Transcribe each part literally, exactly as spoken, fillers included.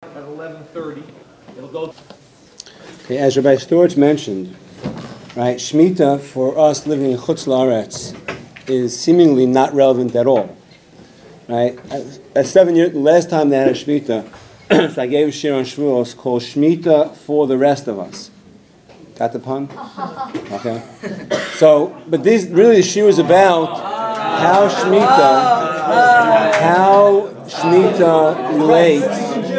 At eleven thirty, it'll go. Okay, as Rabbi Storch mentioned, right, Shemitah for us living in Chutz La'aretz is seemingly not relevant at all. Right? At seven years, the last time they had a Shemitah, so I gave a shir on Shavuos called Shemitah for the rest of us. Got the pun? Okay. So, but this really the shir is about how Shemitah, how Shemitah relates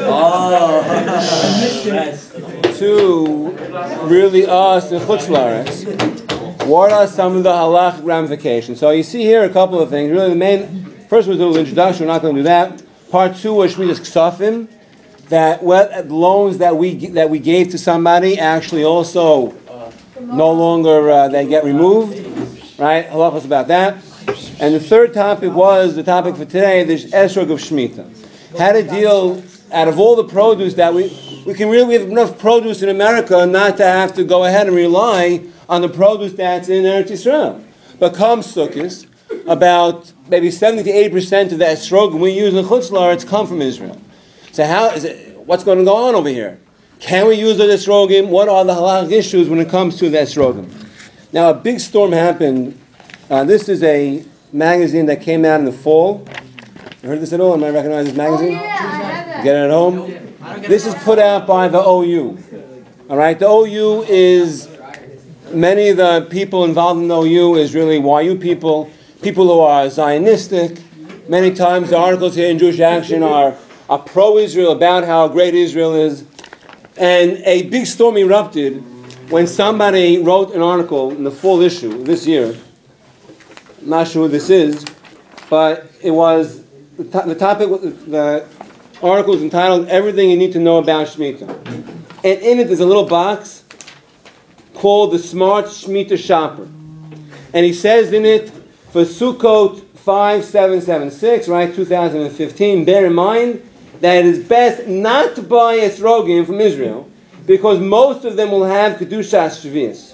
to really us in Chutz La'aretz. What are some of the halachic ramifications? So you see here a couple of things. Really, the main first was a little introduction. We're not going to do that. Part two was Shemitah's Ksafim, that what loans that we that we gave to somebody actually also no longer uh, they get removed. Right? Halachos about that. And the third topic was the topic for today, the esrog of Shemitah. How to deal out of all the produce that we we can really we have enough produce in America not to have to go ahead and rely on the produce that's in Eretz Yisrael. But come Sukkot, about maybe seventy to eighty percent of the esrogim we use in Chutz La'aretz come from Israel. So how is it? What's going to go on over here? Can we use the esrogim? What are the halachic issues when it comes to the esrogim? Now, a big storm happened. Uh, this is a magazine that came out in the fall. You heard this at all? Am I recognize this magazine? Oh, yeah, I have that. You get it at home? This is put out by the O U. All right, the O U is many of the people involved in the O U is really Y U people, people who are Zionistic. Many times the articles here in Jewish Action are, are pro-Israel, about how great Israel is. And a big storm erupted when somebody wrote an article in the fall issue this year. I'm not sure who this is, but it was, the, to- the topic, the article is entitled, Everything You Need to Know About Shemitah. And in it there's a little box called the Smart Shemitah Shopper. And he says in it, for Sukkot five seven seven six, right, two thousand fifteen, bear in mind that it is best not to buy esrogim from Israel because most of them will have Kedushas Shvius.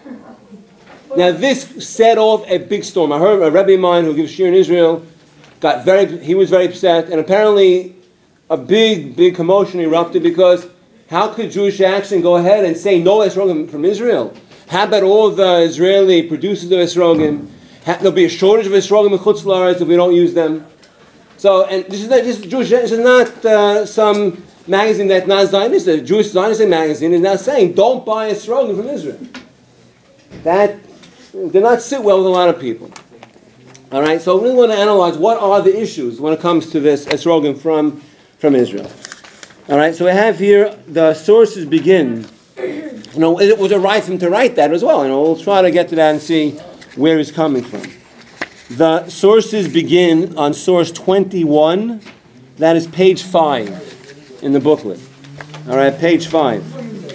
Now this set off a big storm. I heard a Rebbe of mine who gives shir in Israel, got very, he was very upset, and apparently a big, big commotion erupted because how could Jewish Action go ahead and say no esrogim from Israel? How about all the Israeli producers of esrogim? There'll be a shortage of esrogim in Chutz La'aretz if we don't use them. So, and this is not this is Jewish. This is not uh, some magazine that's not Zionist. A Jewish Zionist magazine is now saying don't buy esrogim from Israel. That did not sit well with a lot of people. All right, so we really want to analyze what are the issues when it comes to this esrogim from from Israel. All right, so we have here the sources begin. You know, it was a right for him to write that as well. You know, we'll try to get to that and see where he's coming from. The sources begin on source twenty-one. That is page five in the booklet. All right, page five.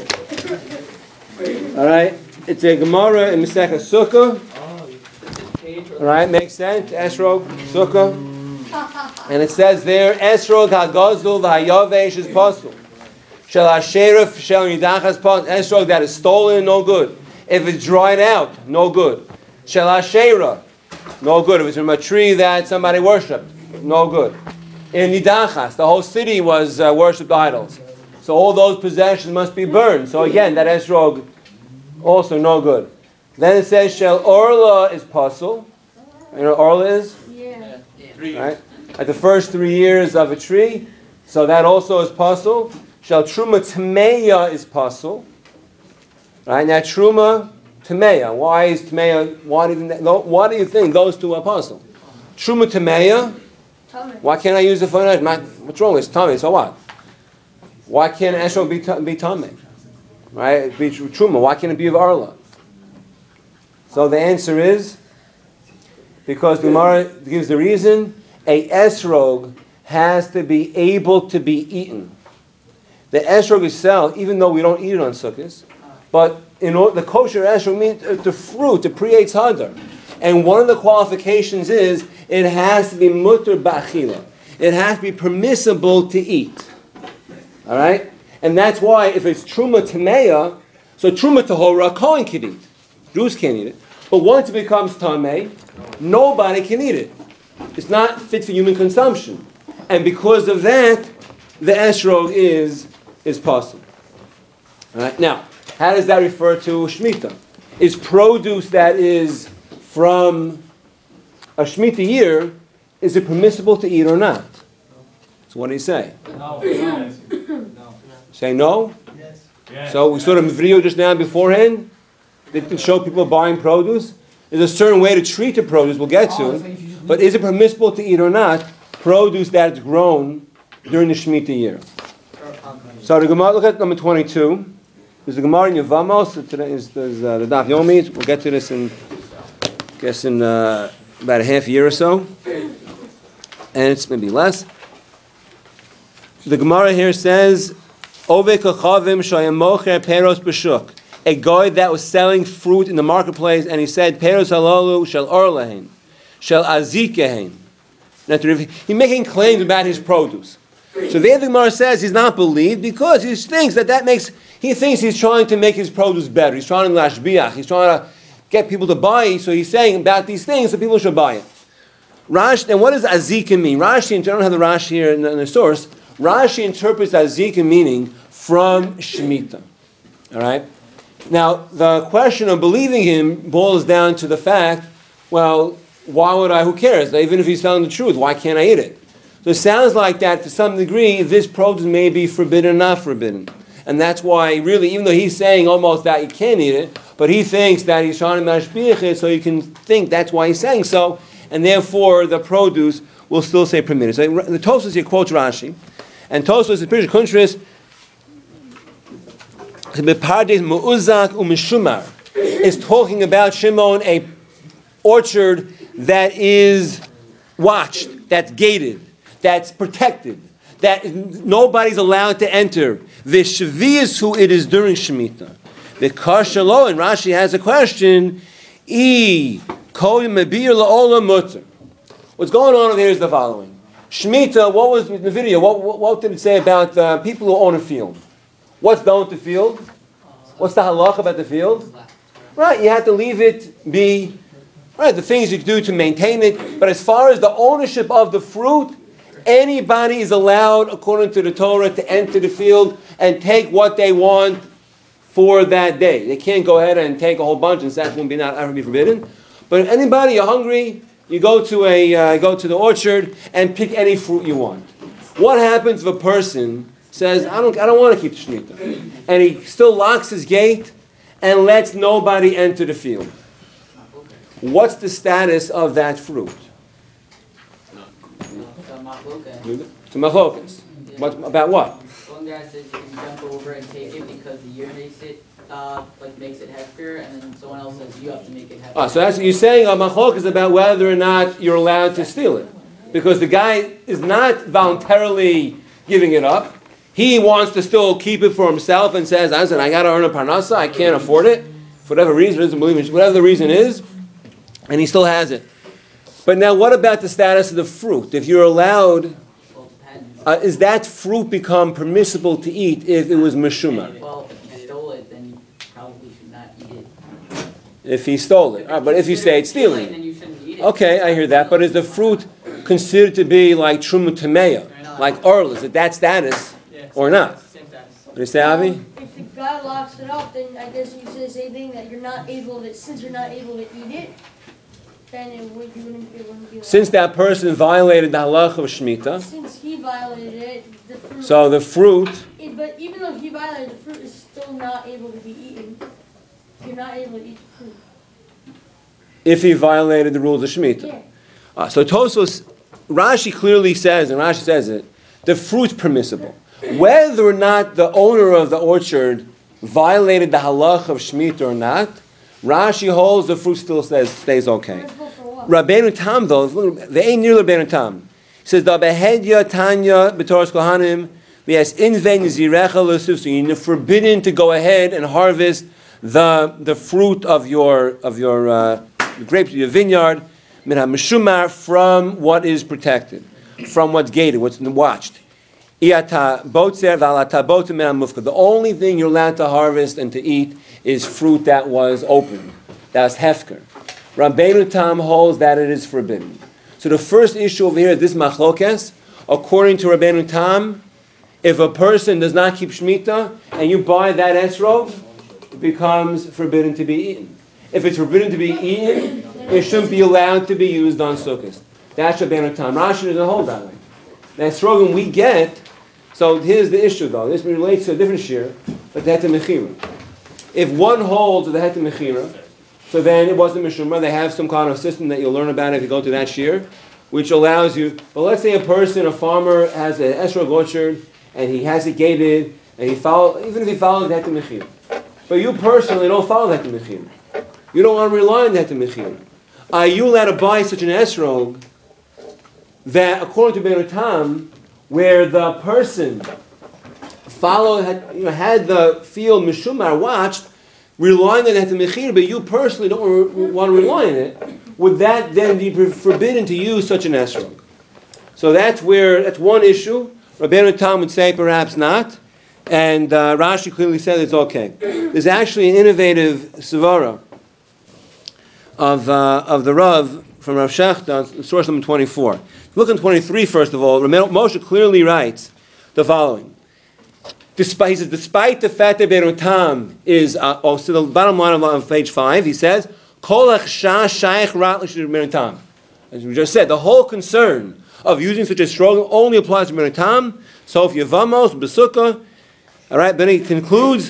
All right, it's a Gemara in Masechah Sukkah. All right, makes sense. Esrog, Sukkah. And it says there, Esrog ha'gazul v'hayavesh is pasul. Shel ha'sheref shel nidachas pasul. Esrog that is stolen, no good. If it's dried out, no good. Shel ha'sherah, no good. If it's from a tree that somebody worshipped, no good. In nidachas, the whole city was uh, worshipped idols. So all those possessions must be burned. So again, that esrog also no good. Then it says shel orla is pasul. You know what orla is? Yeah. Right? At the first three years of a tree, so that also is pasul. Shel truma tmeya is pasul. Right? Now truma tmeya. Why is tmeya? Why do you, why do you think those two are pasul? Truma tmeya. Why can't I use the phone? What's wrong? It's tummy. So what? Why can't esrog be be tummy? Right? Be truma. Why can't it be of arla? So the answer is because the Gemara gives the reason. A esrog has to be able to be eaten. The esrog itself, even though we don't eat it on Sukkot, but in order, the kosher esrog means uh, the fruit, it creates hadar. And one of the qualifications is it has to be mutter ba'achila. It has to be permissible to eat. All right? And that's why if it's truma tameya, so truma tahora, a Kohen can eat. Jews can't eat it. But once it becomes tamei, nobody can eat it. It's not fit for human consumption. And because of that, the esrog is is possible. All right. Now, how does that refer to Shemitah? Is produce that is from a Shemitah year, is it permissible to eat or not? So what do you say? No. No. Say no? Yes. Yes. So we saw the video just now beforehand. Didn't show people buying produce. There's a certain way to treat the produce we'll get to. But is it permissible to eat or not produce that's grown during the Shemitah year? So the Gemara, look at number twenty-two. There's a Gemara in Yevamos. So today is there's, uh, the Daf Yomi. We'll get to this in, I guess, in uh, about a half year or so. And it's maybe less. The Gemara here says, Ove kachavim shayamocher peros b'shuk. A guy that was selling fruit in the marketplace, and he said, Peros halalu shel or lahen, shel azikehen. He's making claims about his produce. So there the Gemara says he's not believed because he thinks that that makes, he thinks he's trying to make his produce better. He's trying to lashbiach. He's trying to get people to buy it. So he's saying about these things that people should buy it. Rashi, and what does azika mean? Rashi, I don't have the Rashi here in the, in the source. Rashi interprets azika meaning from Shemitah. All right? Now, the question of believing him boils down to the fact, well, why would I, who cares? Even if he's telling the truth, why can't I eat it? So it sounds like that to some degree, this produce may be forbidden or not forbidden. And that's why, really, even though he's saying almost that you can't eat it, but he thinks that he's trying to mashbiach it, so you can think that's why he's saying so, and therefore the produce will still say permitted. So the Tosfos here quotes Rashi, and Tosfos is pretty contrast. Is talking about Shimon, a orchard that is watched, that's gated, that's protected, that nobody's allowed to enter. The Shavias who it is during Shemitah. The Kashalo, and Rashi has a question. E What's going on over here is the following. Shemitah, what was in the video? What, what, what did it say about uh, people who own a field? What's done with the field? What's the halach about the field? Right, you have to leave it be, right, the things you do to maintain it. But as far as the ownership of the fruit, anybody is allowed, according to the Torah, to enter the field and take what they want for that day. They can't go ahead and take a whole bunch, and that won't be not ever be forbidden. But if anybody, you're hungry, you go to a uh, go to the orchard and pick any fruit you want. What happens if a person says, I don't, I don't want to keep the Shemitah, and he still locks his gate and lets nobody enter the field? What's the status of that fruit? It's a machlokas. What about what? One guy says you can jump over and take it because the year makes it uh, like makes it hefker, and then someone else says you have to make it hefker. Ah, so that's you're saying a machlokas about whether or not you're allowed to steal it, because the guy is not voluntarily giving it up. He wants to still keep it for himself and says, I said, I got to earn a parnasa, I can't afford it, for whatever reason, doesn't believe in, whatever the reason is, and he still has it. But now what about the status of the fruit? If you're allowed, uh, is that fruit become permissible to eat if it was meshumar? Well, if you stole it, then you probably should not eat it. If he stole it. Right, but if you say it's stealing. Then you shouldn't eat it. Okay, I hear that. But is the fruit considered to be like truma tameya, like orl? Is it that status? Or not? What do you say, Avi? Um, if the guy locks it up, then I guess you say the same thing, that you're not able to, since you're not able to eat it, then it, would, you wouldn't, it wouldn't be. Since that person violated the halach of Shemitah. Since he violated it, the fruit. So the fruit. It, but even though he violated, the fruit is still not able to be eaten. You're not able to eat the fruit. If he violated the rules of Shemitah. Yeah. Uh, so Tosfos, Rashi clearly says, and Rashi says it, the fruit's permissible. Whether or not the owner of the orchard violated the halach of Shemitah or not, Rashi holds the fruit still stays, stays okay. Rabbeinu Tam though, they ain't near Rabbeinu Tam. He says, "Da behedya tanya b'toras kohanim v'yas invein zirecha l'suf." So you're forbidden to go ahead and harvest the the fruit of your of your uh, grapes of your vineyard, min hameshumar, from what is protected, from what's gated, what's watched. The only thing you're allowed to harvest and to eat is fruit that was open. That's hefker. Rabbeinu Tam holds that it is forbidden. So the first issue over here is this machlokes. According to Rabbeinu Tam, If a person does not keep Shemitah and you buy that esrog, it becomes forbidden to be eaten. If it's forbidden to be eaten, it shouldn't be allowed to be used on Sukkot. That's Rabbeinu Tam. Rashi doesn't hold that way. The esrogim we get, so here's the issue though. This relates to a different shir, but the Heter Mechira. If one holds the Heter Mechira, so then it wasn't Mishumah, they have some kind of system that you'll learn about if you go to that shir, which allows you, but let's say a person, a farmer, has an esrog orchard, and he has it gated, and he follows, even if he follows the Heter Mechira. But you personally don't follow the Heter Mechira. You don't want to rely on the Heter Mechira. Are you allowed to buy such an esrog that, according to Beinu Tam, where the person followed, had, you know, had the field Mishumar watched, relying on the Heter Mechira, but you personally don't re- want to rely on it, would that then be forbidden to use such an esrog? So that's where, that's one issue. Rabbeinu Tam would say perhaps not, and uh, Rashi clearly said it's okay. There's actually an innovative svara of uh, of the Rav from Rav Shechta, source number twenty-four. Look in twenty-three first of all. Moshe clearly writes the following. Despite, he says, despite the fact that Beinu Tam is, uh, oh, so the bottom line of, of page five, he says, Kol achsha shaykh rat l'shir Beinu Tam. As we just said, the whole concern of using such a strong only applies to Beinu Tam. So if Yevamos, Besukah, all right, then he concludes,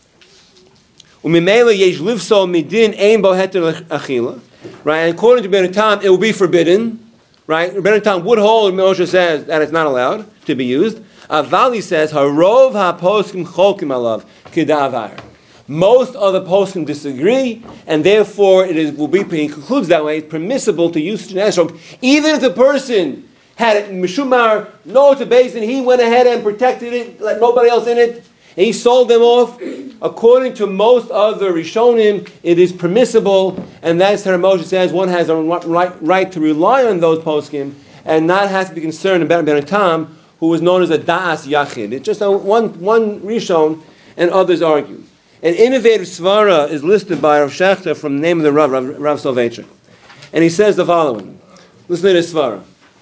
Umimela yesh livso midin ein bo heter achila. Right, and according to Beinu Tam, it will be forbidden. Right, Beinu Tam would hold, Moshe says, that it's not allowed to be used. Avali says, Harov ha-poskim cholkim alav kidavar. Most of the poskim disagree, and therefore it is, will be, he concludes that way, it's permissible to use such an esrog, even if the person had it in Mishumar, no, it's a basin, he went ahead and protected it, let nobody else in it, and he sold them off. According to most other Rishonim, it is permissible, and that's how Moshe says one has a right, right to rely on those poskim, and not have to be concerned about Beinu Tam, who was known as a Da'as Yachid. It's just a, one, one Rishon, and others argue. An innovative svara is listed by Rav Shechta from the name of the Rav, Rav, Rav Soloveitchik. And he says the following. Listen to this svara.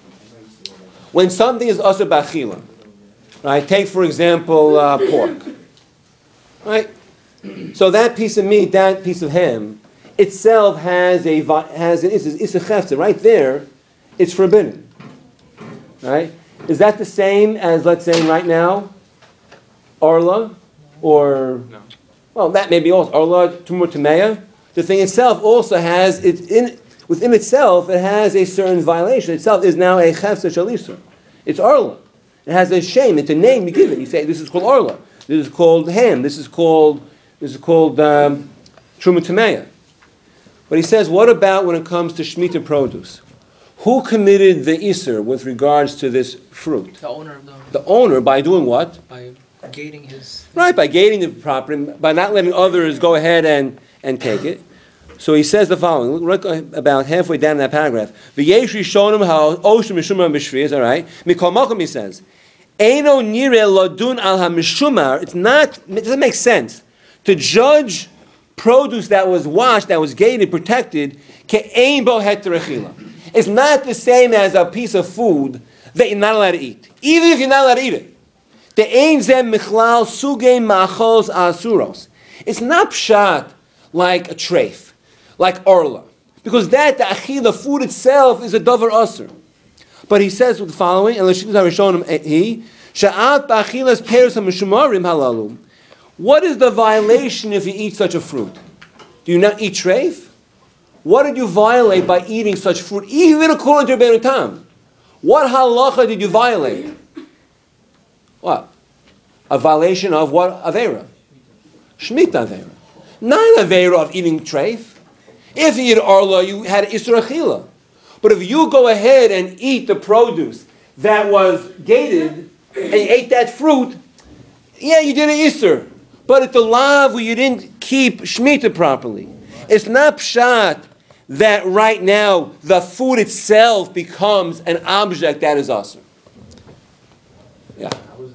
When something is asur b'achila, right, take for example uh, pork, right? So that piece of meat, that piece of ham, itself has a has an it's a chefza right there. It's forbidden, right? Is that the same as, let's say, right now, Arla, or, no. Well, that may be also, Arla, Tumur Tameya. The thing itself also has, it in, within itself, it has a certain violation. It itself is now a Chefsa Shalisur. It's Arla. It has a shame. It's a name you give it. You say, this is called Arla. This is called Ham. This is called, this is called um, Tumur Tameya. But he says, what about when it comes to Shemitah produce? Who committed the Isser with regards to this fruit? The owner of the... The owner, by doing what? By gating his... Right, by gating the property, by not letting others go ahead and, and take it. So he says the following, look about halfway down in that paragraph. V'yesh rishonim ha'oshim mishumar b'shvi, is all right. Mikol malkum, he says, Eino nire ladun al ha'mishumar, it's not, it doesn't make sense to judge produce that was washed, that was gated, protected, ke'ein bo heter echila. It's not the same as a piece of food that you're not allowed to eat. Even if you're not allowed to eat it. The ein zem michlal sugei machos asuros. It's not pshat like a treif, like orla. Because that, the achila, food itself, is a davar asur. But he says the following, and l'shikuz harishonim he, sha'at ba'achilas peros ha'mishumarim halalu. What is the violation if you eat such a fruit? Do you not eat treif? What did you violate by eating such fruit, even according to Beinu Tam? What halacha did you violate? What? A violation of what Aveira? Shemitah Aveira. Not an Aveira of eating treif. If you eat arla, you had Isra Achila. But if you go ahead and eat the produce that was gated, and you ate that fruit, yeah, you did an Isra. But at the lav where you didn't keep Shemitah properly. It's not pshat that right now the food itself becomes an object that is awesome. Yeah.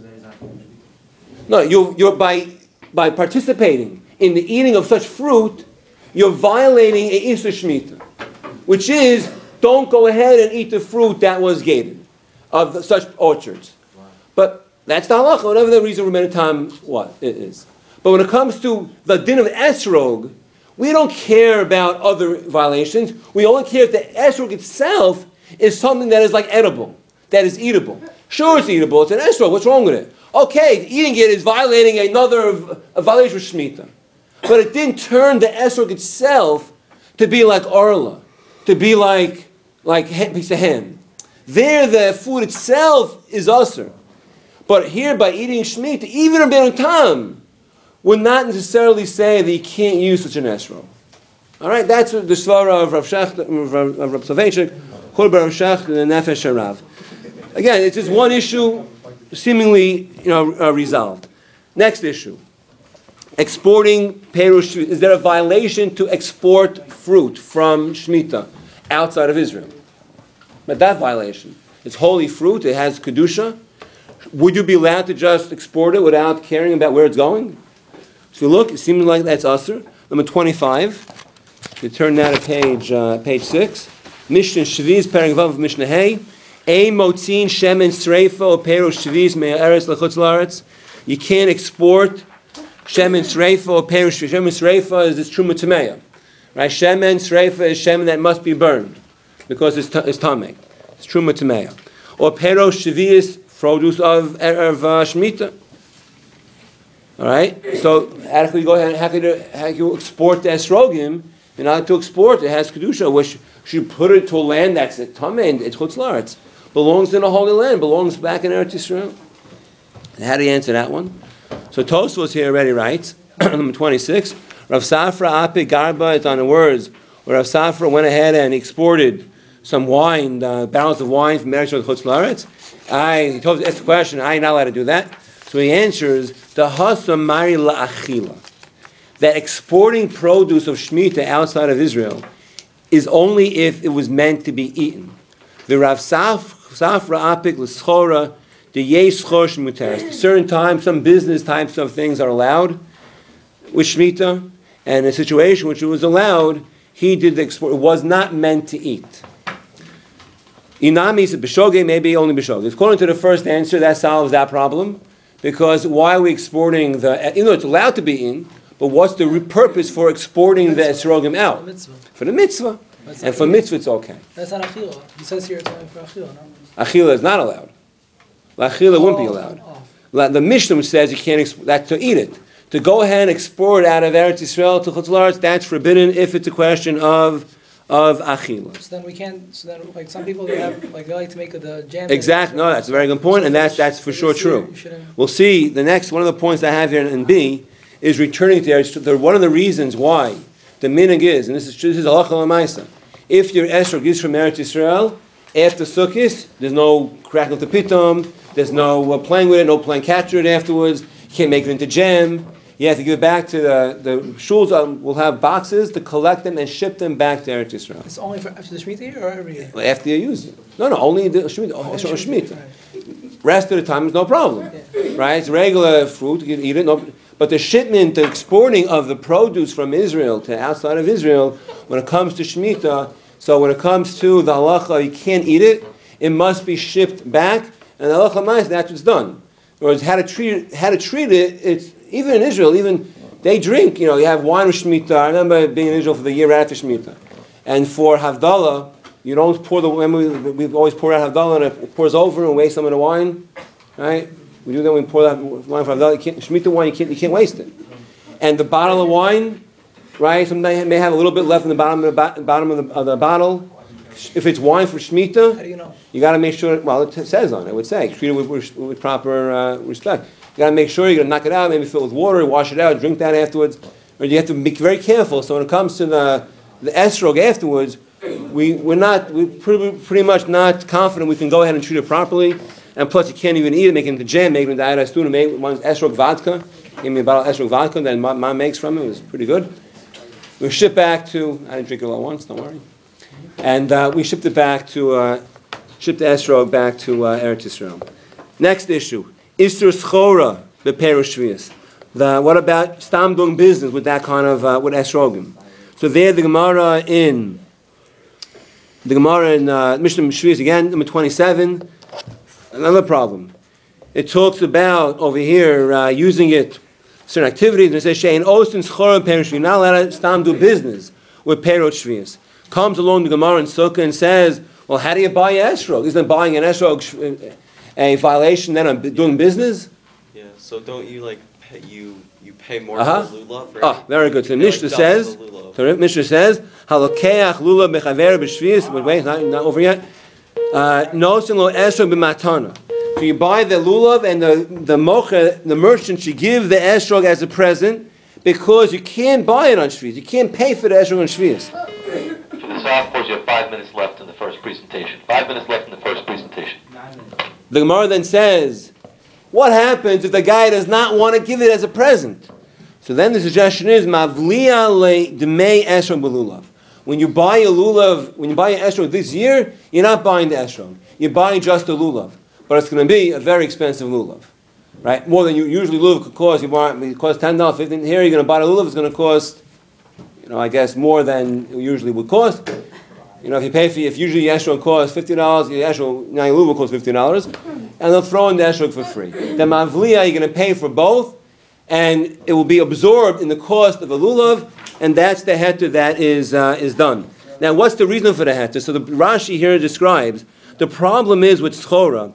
No, you you're by by participating in the eating of such fruit, you're violating a Isur Shemitah, which is don't go ahead and eat the fruit that was gated of the, such orchards. But That's the halacha, whatever the reason for time what it is. But when it comes to the din of esrog, we don't care about other violations. We only care if the esrog itself is something that is like edible, that is eatable. Sure, it's eatable. It's an esrog. What's wrong with it? Okay, eating it is violating another a violation of Shemitah. But it didn't turn the esrog itself to be like orla, to be like like a piece of ham. There, the food itself is usher. But here, by eating Shemitah, even a bit of time, would not necessarily say that you can't use such an esrog. All right, that's the svara of Rav Shecht, of Rav Soloveitchik, Chol Bar Rav Shecht, and the Nefesh Harav. Again, it's just one issue, seemingly, you know, uh, resolved. Next issue: exporting perush. Is there a violation to export fruit from Shemitah outside of Israel? But that violation, it's holy fruit. It has kedusha. Would you be allowed to just export it without caring about where it's going? So look, it seems like that's usher. Number twenty-five. You turn now to page uh, page six. Mishnah Shviz Perek Vav Mishnah Hey. Ein motzin shemen sreifa or perush shviz me'eretz lechutz laaretz. You can't export shemen sreifa or perush. Shemen sreifa is this truma tameya, right? Shemen sreifa is shemen that must be burned because it's t- it's tamei. It's truma tameya. Or perush shviz, produce of of uh, shemitah. All right. So how can we go ahead? How can you, how can you export the esrogim? In order to export, it has kedusha. Which should put it to a land that's a tamei and it's chutz laaretz. Belongs in a holy land, belongs back in Eretz Yisrael. And how do you answer that one? So Tosfos here already writes, number twenty-six, Rav Safra Api Garba, it's on the words, where Rav Safra went ahead and exported some wine, uh, barrels of wine from Eretz Yisrael to Chutz Laaretz. I, he told us, asked the question, I ain't not allowed to do that. So he answers, the Hasam Mari La'achila, that exporting produce of Shemitah outside of Israel is only if it was meant to be eaten. The Rav Saf Safra apik l'schora the yesh chosh muteres. Certain times, some business types of things are allowed with Shemitah, and a situation which it was allowed, he did the export. It was not meant to eat. Inami said b'shogeg, maybe only b'shogeg. According to the first answer, that solves that problem, because why are we exporting the? You know, it's allowed to be eaten, but what's the re- purpose for exporting the esrogim out? For the mitzvah. That's and for mitzvah, it's okay. That's not achila. He says here it's only for achila, no? Achila is not allowed. Achila oh, wouldn't be allowed. Oh. The Mishnah says you can't exp- that to eat it. To go ahead and export out of Eretz Yisrael to Chutz Laaretz, that's forbidden if it's a question of of achila. So then we can't. So then, like some people, they have like they like to make the jam. Exactly. No, that's a very good point, and that's that's for sure true. We'll see. The next one of the points I have here in B is returning to Eretz. One of the reasons why the minhag is, and this is this is halacha l'maisa. If your esrog is from Eretz Yisrael, after Sukkot, there's no crackle to pitom, there's no uh, playing with it, no playing catch it afterwards. You can't make it into jam. You have to give it back to the the shuls. Um, will have boxes to collect them and ship them back to Eretz Yisrael. It's only for after the Shemitah year or every year? Well, after you use it. No, no, only the Shemitah. Oh, Shemitah. Shemitah. Right. Rest of the time is no problem, yeah. Right? It's regular fruit. You can eat it. No, but the shipment, the exporting of the produce from Israel to outside of Israel, when it comes to Shemitah, so when it comes to the halacha, you can't eat it. It must be shipped back, and the halacha ma'is, that's what's done. In other words, how to treat it, how to treat it. It's even in Israel, even they drink. You know, you have wine with Shemitah. I remember being in Israel for the year after Shemitah, and for Havdalah, you don't pour the. We, we've always poured out Havdalah, and it pours over and waste some of the wine, right? We do that when we pour that wine for Havdalah. You can't, Shemitah wine, you can't, you can't waste it. And the bottle of wine, right? Sometimes may have a little bit left in the bottom of the bottom of the, of the bottle. If it's wine for Shemitah, how do you know? You got to make sure. Well, it says on it. It would say treat it with, with, with proper uh, respect. You got to make sure you're going to knock it out. Maybe fill it with water, wash it out, drink that afterwards. Or you have to be very careful. So when it comes to the the esrog afterwards, we we're not we're pretty, pretty much not confident we can go ahead and treat it properly. And plus, you can't even eat it, make it into jam, make it into ayat stuna, make one esrog vodka. Give me a bottle of esrog vodka that mom, mom makes from it. It was pretty good. We ship back to. I didn't drink it all at once. Don't worry. And uh, we shipped it back to uh, shipped the esrog back to uh, Eretz Yisrael. Next issue: Isur schora beperush shvius. The what about stam doing business with that kind of uh, with esrogim? So there, the Gemara in the Gemara in uh, Mishnah Shvius again, number twenty-seven. Another problem. it talks about over here uh, using it certain activities. And it says shein osin schora perish. You're not allowed to stam do business with perot shvius. Comes along the Gemara in Sukkah and says, well, how do you buy an esrog? Isn't buying an esrog a violation then of doing business? Yeah. So don't you like pay, you you pay more Uh-huh. for lulav? Right? Oh, very good. So the You're Mishnah like says, double the lulav. the Mishnah says, halokeach lulav bechaver b'shvius. But wait, not, not over yet. Nosin lo esrog b'matana. So you buy the lulav and the the mocha, the merchant should give the esrog as a present because you can't buy it on shvius. You can't pay for the esrog on shvius. For the soft course, you have five minutes left in the first presentation. Five minutes left in the first presentation. The Gemara then says, what happens if the guy does not want to give it as a present? So then the suggestion is, Mavliya le demei esrog b'lulav. When you buy a lulav, when you buy an esrog this year, you're not buying the esrog. You're buying just the lulav. But it's going to be a very expensive lulav. Right? More than you usually lulav could cost. You buy it costs ten dollars, fifteen dollars. Here you're going to buy a lulav, it's going to cost, you know, I guess more than it usually would cost. You know, if you pay for, if usually esrog costs fifty dollars, your esrog, now your lulav costs fifty dollars, and they'll throw in the esrog for free. The mavliya, you're going to pay for both, and it will be absorbed in the cost of the lulav, and that's the heter that is uh, is done. Now, what's the reason for the heter? So the Rashi here describes, the problem is with schora,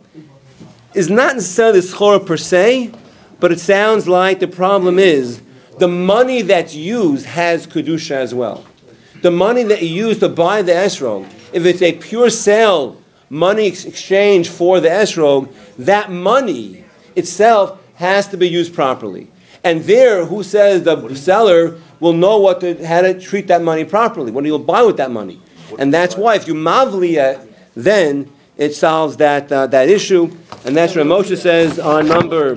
is not necessarily schora per se, but it sounds like the problem is the money that's used has kedusha as well. The money that you use to buy the esrog, if it's a pure sale, money ex- exchange for the esrog, that money itself has to be used properly. And there, who says the seller will know what to, how to treat that money properly, what he'll buy with that money. And that's why if you mavli it, then it solves that uh, that issue. And that's what Moshe says on number,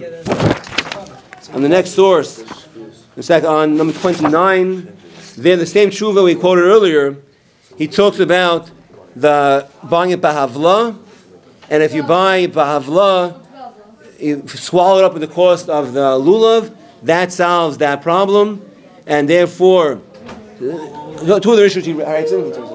on the next source, in fact, on number twenty-nine. There, the same tshuva we quoted earlier, he talks about the buying it bahavla, and if you buy bahavla, you swallow it up with the cost of the lulav, that solves that problem, and therefore, two other issues he writes.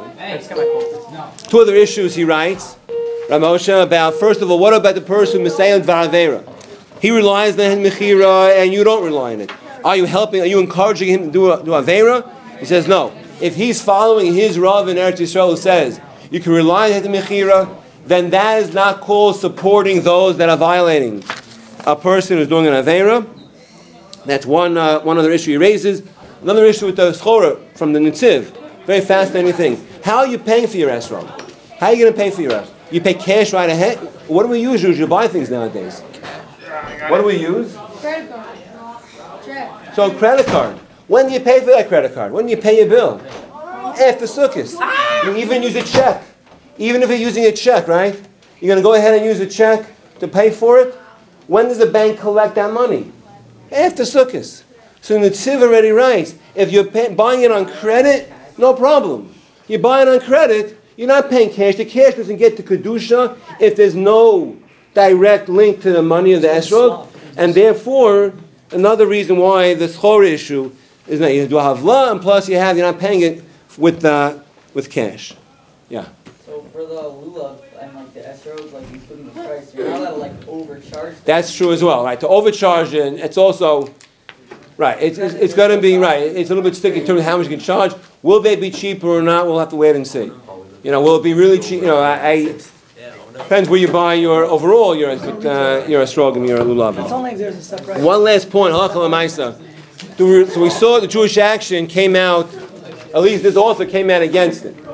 Two other issues he writes, Ramosha, about first of all, what about the person Messiah Varavera? He relies on Mechira, and you don't rely on it. Are you helping? Are you encouraging him to do a, do Avera? He says no. If he's following his Rav in Eretz Yisrael who says you can rely on the Mechira, then that is not called supporting those that are violating a person who's doing an Avera. That's one uh, one other issue he raises. Another issue with the Schora from the Nitziv. Very fascinating thing. How are you paying for your esrog? How are you going to pay for your esrog? You pay cash right ahead? What do we use usually to buy things nowadays? What do we use? Credit card. Check. So credit card. When do you pay for that credit card? When do you pay your bill? After Sukkot. You even use a check. Even if you're using a check, right? You're going to go ahead and use a check to pay for it? When does the bank collect that money? After Sukkot. So the Tziv already writes, if you're pay, buying it on credit, no problem. You buy it on credit, you're not paying cash. The cash doesn't get to Kedusha if there's no direct link to the money of the esrog. And therefore, another reason why the schor issue is that you do havla, and plus you have, you're not paying it with uh, with cash. Yeah. So for the lulav and like the esrog, like including the price, you're not allowed to like overcharge. That's true as well, right? To overcharge it, it's also, right, it's, it's, it's going to be, right, it's a little bit sticky in terms of how much you can charge. Will they be cheaper or not? We'll have to wait and see. You know, will it be really cheap? You know, I, I depends where you buy your overall, your uh, your esrog and your lulav. It's only if there's a separate. One last point, halakha l'maisa. So we saw the Jewish Action came out, at least this author came out against it.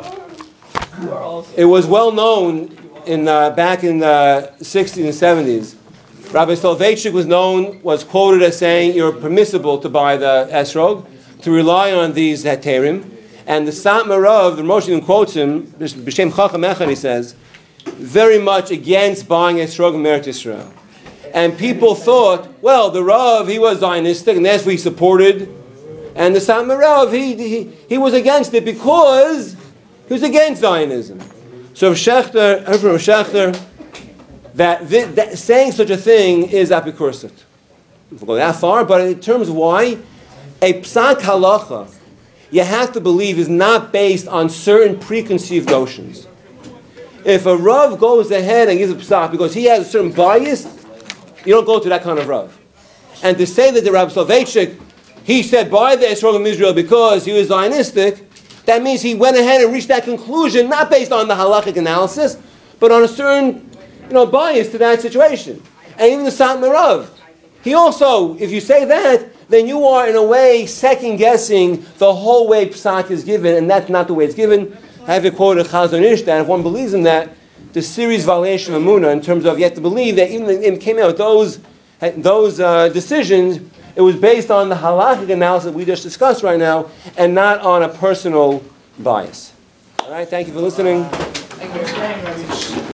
It was well known in uh, back in the sixties and seventies. Rabbi Soloveitchik was known, was quoted as saying you're permissible to buy the esrog, to rely on these heterim. And the Satmarav, the Moshe quotes him, B'Shem Chacham Echad, he says, very much against buying esrog in Eretz Yisrael. And people thought, well, the Rav, he was Zionistic, and that's what he supported. And the Satmarav, he, he he was against it because he was against Zionism. So Shechter, I heard from Shechter, that, th- that saying such a thing is apikursit. We'll go that far, but in terms of why, a psak halacha, you have to believe, is not based on certain preconceived notions. If a Rav goes ahead and gives a psak because he has a certain bias, You don't go to that kind of Rav. And to say that the Rav Soloveitchik, he said by the Esrog of Israel because he was Zionistic, that means he went ahead and reached that conclusion, not based on the halachic analysis, but on a certain, you know, bias to that situation. And even the Satmar Rav, he also, if you say that, then you are in a way second-guessing the whole way Psak is given, and that's not the way it's given. I have a quote of Chazon Ish that if one believes in that, the series violation of Amunah, in terms of you have to believe that even if it came out with those, those uh, decisions, it was based on the halakhic analysis we just discussed right now, and not on a personal bias. All right, thank you for listening.